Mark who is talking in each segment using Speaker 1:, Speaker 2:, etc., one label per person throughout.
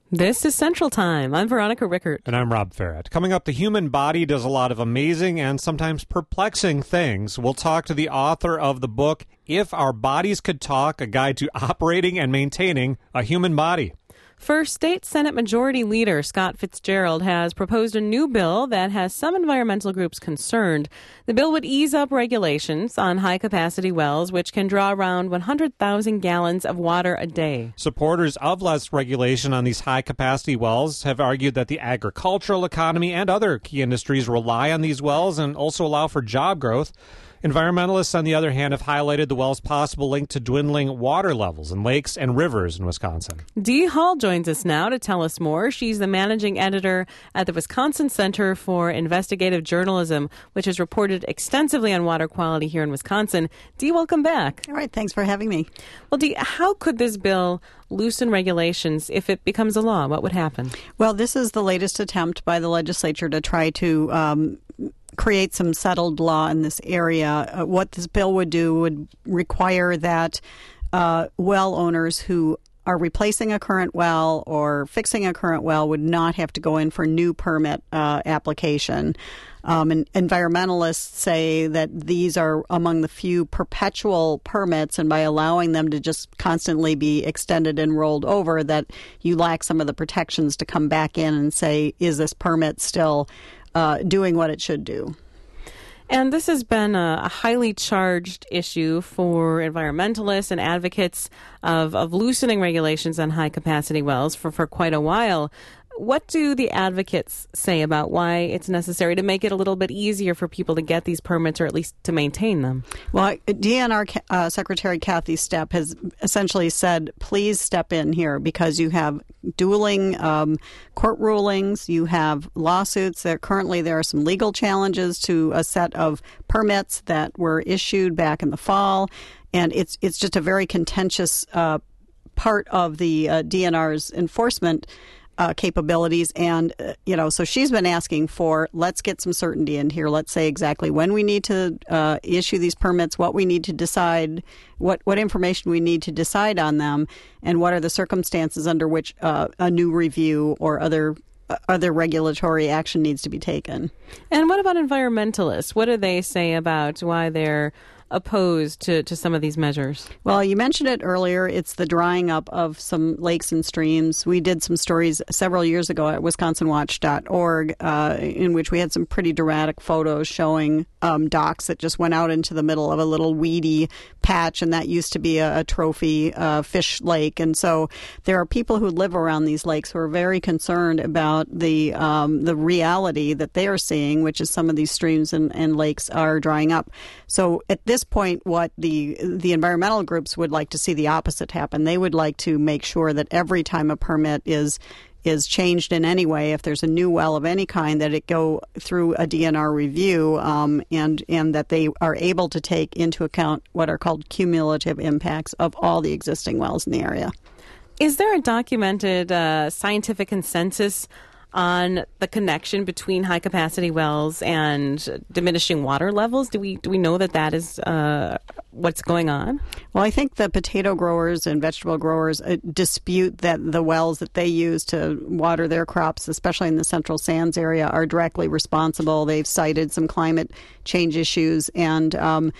Speaker 1: This is Central Time. I'm Veronica Rickert.
Speaker 2: And I'm Rob Farrett. Coming up, the human body does a lot of amazing and sometimes perplexing things. We'll talk to the author of the book, If Our Bodies Could Talk, a guide to operating and maintaining a human body.
Speaker 1: First, State Senate Majority Leader Scott Fitzgerald has proposed a new bill that has some environmental groups concerned. The bill would ease up regulations on high-capacity wells, which can draw around 100,000 gallons of water a day.
Speaker 2: Supporters of less regulation on these high-capacity wells have argued that the agricultural economy and other key industries rely on these wells and also allow for job growth. Environmentalists, on the other hand, have highlighted the well's possible link to dwindling water levels in lakes and rivers in Wisconsin.
Speaker 1: Dee Hall joins us now to tell us more. She's the managing editor at the Wisconsin Center for Investigative Journalism, which has reported extensively on water quality here in Wisconsin. Dee, welcome back.
Speaker 3: All right, thanks for having me.
Speaker 1: Well, Dee, how could this bill loosen regulations if it becomes a law? What would happen?
Speaker 3: Well, this is the latest attempt by the legislature to try to create some settled law in this area. What this bill would do would require that well owners who are replacing a current well or fixing a current well would not have to go in for new permit application. And environmentalists say that these are among the few perpetual permits, and by allowing them to just constantly be extended and rolled over, that you lack some of the protections to come back in and say, is this permit still doing what it should do?
Speaker 1: And this has been a highly charged issue for environmentalists and advocates of loosening regulations on high-capacity wells for quite a while. What do the advocates say about why it's necessary to make it a little bit easier for people to get these permits or at least to maintain them?
Speaker 3: Well, DNR Secretary Kathy Stepp has essentially said, please step in here because you have dueling court rulings, you have lawsuits. Currently there are some legal challenges to a set of permits that were issued back in the fall, and it's just a very contentious part of the DNR's enforcement capabilities. And, so she's been asking for, let's get some certainty in here. Let's say exactly when we need to issue these permits, what we need to decide, what information we need to decide on them, and what are the circumstances under which a new review or other regulatory action needs to be taken.
Speaker 1: And what about environmentalists? What do they say about why they're opposed to some of these measures?
Speaker 3: Well, you mentioned it earlier. It's the drying up of some lakes and streams. We did some stories several years ago at WisconsinWatch.org in which we had some pretty dramatic photos showing docks that just went out into the middle of a little weedy patch, and that used to be a trophy fish lake. And so there are people who live around these lakes who are very concerned about the reality that they are seeing, which is some of these streams and lakes are drying up. So at this point, what the environmental groups would like to see the opposite happen. They would like to make sure that every time a permit is changed in any way, if there's a new well of any kind, that it go through a DNR review and that they are able to take into account what are called cumulative impacts of all the existing wells in the area.
Speaker 1: Is there a documented scientific consensus on the connection between high-capacity wells and diminishing water levels? Do we know that is what's going on?
Speaker 3: Well, I think the potato growers and vegetable growers dispute that the wells that they use to water their crops, especially in the Central Sands area, are directly responsible. They've cited some climate change issues and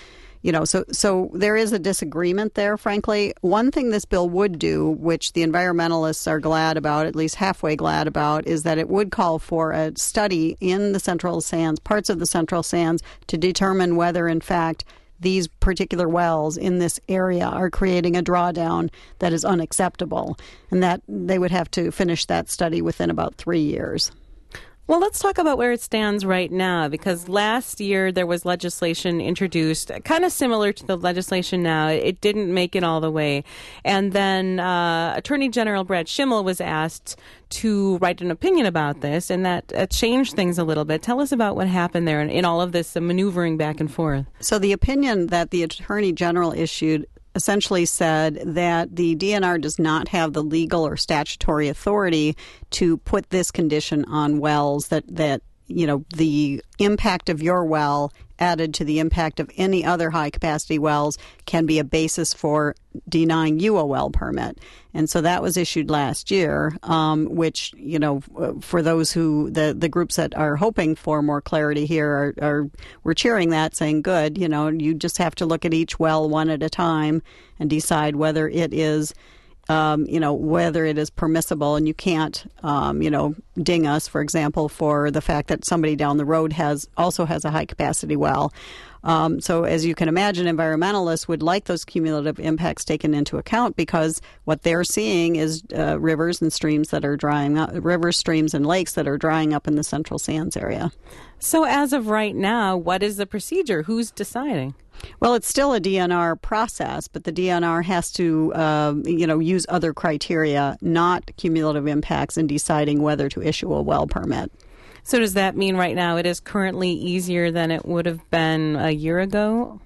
Speaker 3: so there is a disagreement there, frankly. One thing this bill would do, which the environmentalists are glad about, at least halfway glad about, is that it would call for a study in the Central Sands, parts of the Central Sands, to determine whether, in fact, these particular wells in this area are creating a drawdown that is unacceptable, and that they would have to finish that study within about 3 years.
Speaker 1: Well, let's talk about where it stands right now, because last year there was legislation introduced kind of similar to the legislation now. It didn't make it all the way. And then Attorney General Brad Schimmel was asked to write an opinion about this, and that changed things a little bit. Tell us about what happened there in all of this maneuvering back and forth.
Speaker 3: So the opinion that the Attorney General issued essentially said that the DNR does not have the legal or statutory authority to put this condition on wells, that the impact of your well added to the impact of any other high-capacity wells can be a basis for denying you a well permit. And so that was issued last year, which, for those who, the groups that are hoping for more clarity here we're cheering that, saying, good, you just have to look at each well one at a time and decide whether it is whether it is permissible, and you can't, ding us, for example, for the fact that somebody down the road also has a high capacity well. So as you can imagine, environmentalists would like those cumulative impacts taken into account, because what they're seeing is rivers and streams that are drying up, streams, and lakes that are drying up in the Central Sands area.
Speaker 1: So as of right now, what is the procedure? Who's deciding?
Speaker 3: Well, it's still a DNR process, but the DNR has to, use other criteria, not cumulative impacts, in deciding whether to issue a well permit.
Speaker 1: So does that mean right now it is currently easier than it would have been a year ago?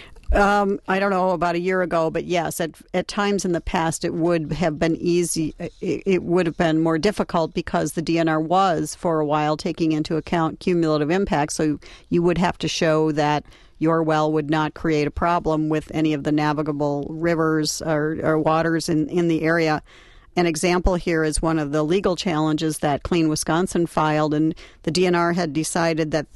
Speaker 3: I don't know about a year ago, but yes, at times in the past it would have been easy. It would have been more difficult because the DNR was, for a while, taking into account cumulative impacts. So you would have to show that your well would not create a problem with any of the navigable rivers or waters in the area. An example here is one of the legal challenges that Clean Wisconsin filed, and the DNR had decided that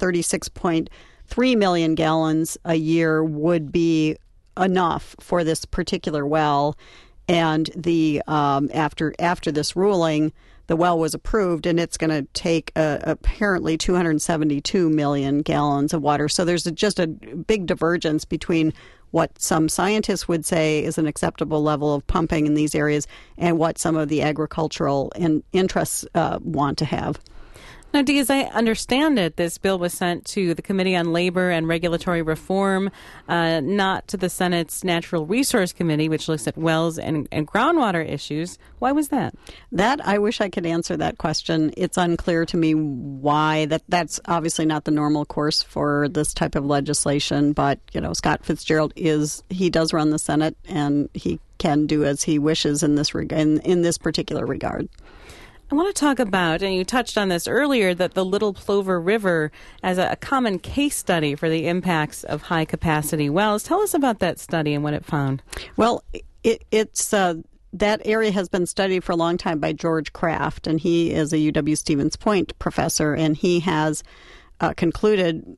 Speaker 3: 36.3 million gallons a year would be enough for this particular well. And the after this ruling, the well was approved, and it's going to take apparently 272 million gallons of water. So there's just a big divergence between what some scientists would say is an acceptable level of pumping in these areas and what some of the agricultural interests want to have.
Speaker 1: Now, Dee, as I understand it, this bill was sent to the Committee on Labor and Regulatory Reform, not to the Senate's Natural Resource Committee, which looks at wells and groundwater issues. Why was that?
Speaker 3: I wish I could answer that question. It's unclear to me why. That's obviously not the normal course for this type of legislation, but, Scott Fitzgerald does run the Senate, and he can do as he wishes in this particular regard.
Speaker 1: I want to talk about, and you touched on this earlier, that the Little Plover River as a common case study for the impacts of high-capacity wells. Tell us about that study and what it found.
Speaker 3: Well, it's that area has been studied for a long time by George Kraft, and he is a UW-Stevens Point professor, and he has concluded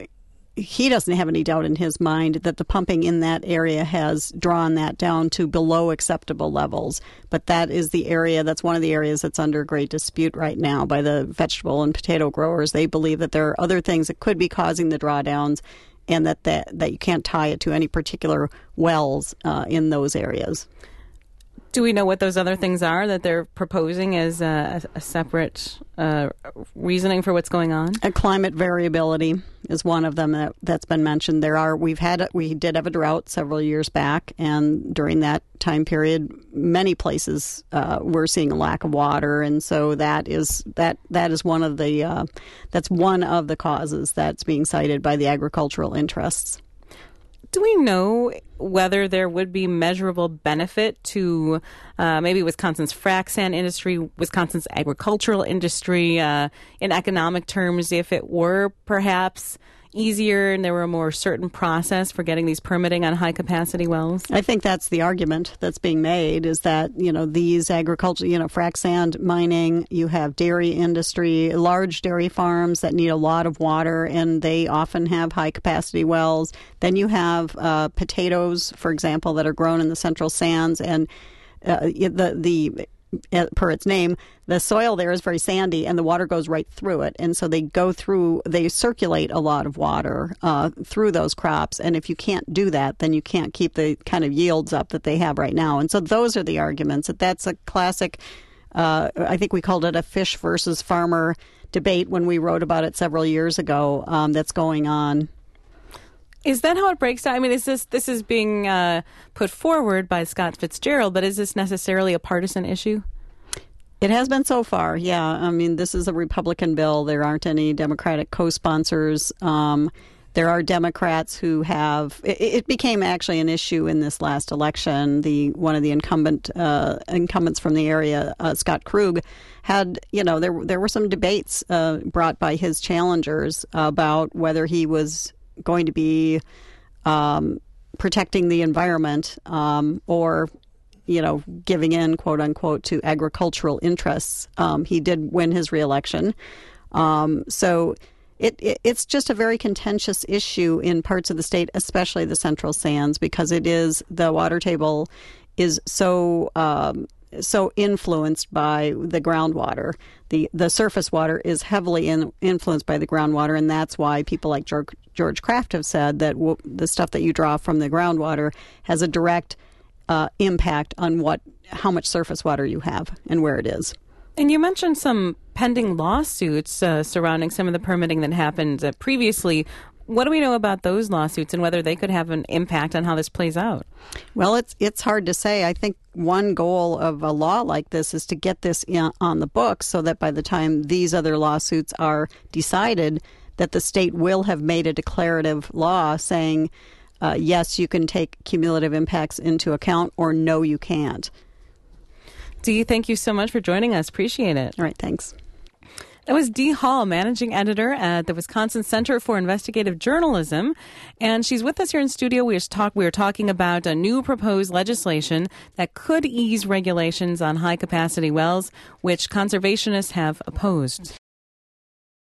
Speaker 3: he doesn't have any doubt in his mind that the pumping in that area has drawn that down to below acceptable levels. But that's one of the areas that's under great dispute right now by the vegetable and potato growers. They believe that there are other things that could be causing the drawdowns, and that you can't tie it to any particular wells in those areas.
Speaker 1: Do we know what those other things are that they're proposing as a separate reasoning for what's going on?
Speaker 3: Climate variability is one of them that's been mentioned. We did have a drought several years back, and during that time period, many places were seeing a lack of water, and so that is one of the causes that's being cited by the agricultural interests.
Speaker 1: Do we know whether there would be measurable benefit to maybe Wisconsin's frac sand industry, Wisconsin's agricultural industry, in economic terms, if it were perhaps easier and there were a more certain process for getting these permitting on high-capacity wells?
Speaker 3: I think that's the argument that's being made, is that, these agriculture, frac sand mining, you have dairy industry, large dairy farms that need a lot of water, and they often have high-capacity wells. Then you have potatoes, for example, that are grown in the Central Sands, and per its name, the soil there is very sandy and the water goes right through it. And so they circulate a lot of water through those crops. And if you can't do that, then you can't keep the kind of yields up that they have right now. And so those are the arguments. That's a classic, I think we called it a fish versus farmer debate when we wrote about it several years ago, that's going on.
Speaker 1: Is that how it breaks down? I mean, this is being put forward by Scott Fitzgerald, but is this necessarily a partisan issue?
Speaker 3: It has been so far, yeah. I mean, this is a Republican bill. There aren't any Democratic co-sponsors. There are Democrats who have. It became actually an issue in this last election. One of the incumbents from the area, Scott Krug, had. There were some debates brought by his challengers about whether he was going to be protecting the environment or giving in, quote unquote, to agricultural interests. He did win his reelection. So it's just a very contentious issue in parts of the state, especially the Central Sands, because the water table is so influenced by the groundwater. The surface water is heavily influenced by the groundwater, and that's why people like George Kraft have said that the stuff that you draw from the groundwater has a direct impact on how much surface water you have and where it is.
Speaker 1: And you mentioned some pending lawsuits surrounding some of the permitting that happened previously. What do we know about those lawsuits and whether they could have an impact on how this plays out?
Speaker 3: Well, it's hard to say. I think one goal of a law like this is to get this on the books so that by the time these other lawsuits are decided, that the state will have made a declarative law saying, yes, you can take cumulative impacts into account, or no, you can't.
Speaker 1: Dee, thank you so much for joining us. Appreciate it.
Speaker 3: All right, thanks.
Speaker 1: That was Dee Hall, managing editor at the Wisconsin Center for Investigative Journalism. And she's with us here in studio. We are talking about a new proposed legislation that could ease regulations on high-capacity wells, which conservationists have opposed.